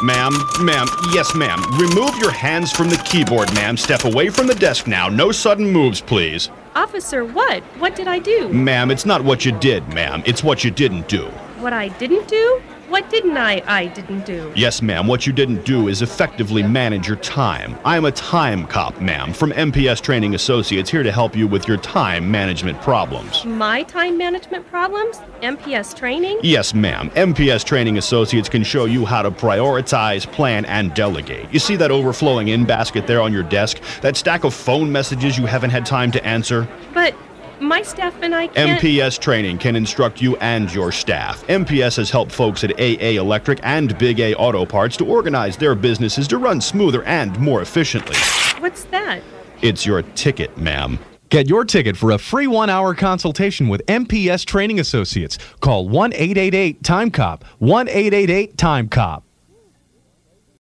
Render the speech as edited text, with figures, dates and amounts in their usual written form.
Ma'am, yes ma'am. Remove your hands from the keyboard, ma'am. Step away from the desk now. No sudden moves, please. Officer, what? What did I do? Ma'am, it's not what you did, ma'am. It's what you didn't do. What I didn't do? What didn't I didn't do? Yes, ma'am. What you didn't do is effectively manage your time. I'm a time cop, ma'am, from MPS Training Associates, here to help you with your time management problems. My time management problems? MPS Training? Yes, ma'am. MPS Training Associates can show you how to prioritize, plan, and delegate. You see that overflowing in basket there on your desk? That stack of phone messages you haven't had time to answer? But my staff and I can't... MPS Training can instruct you and your staff. MPS has helped folks at AA Electric and Big A Auto Parts to organize their businesses to run smoother and more efficiently. What's that? It's your ticket, ma'am. Get your ticket for a free 1-hour consultation with MPS Training Associates. Call 1-888-TIME-COP, 1-888-TIME-COP.